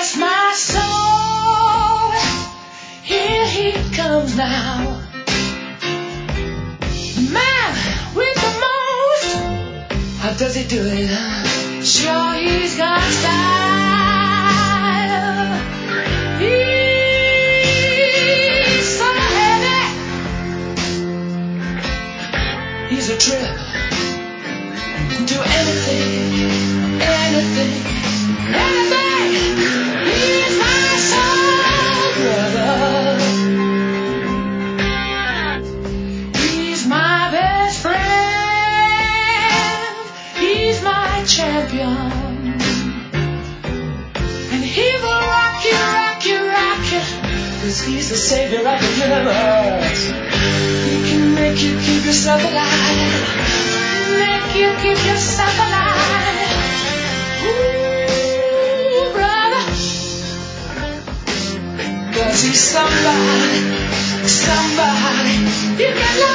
bless my soul. Here he comes now. The man with the most. How does he do it? Sure, he's got style. He's so heavy. He's a trip. Do anything, anything, anything. He's my soul brother. He's my best friend. He's my champion. And he will rock you, rock you, rock you. 'Cause he's the savior of the universe. He can make you keep yourself alive. Make you keep yourself alive. Ooh, brother. 'Cause he's somebody, somebody you can love.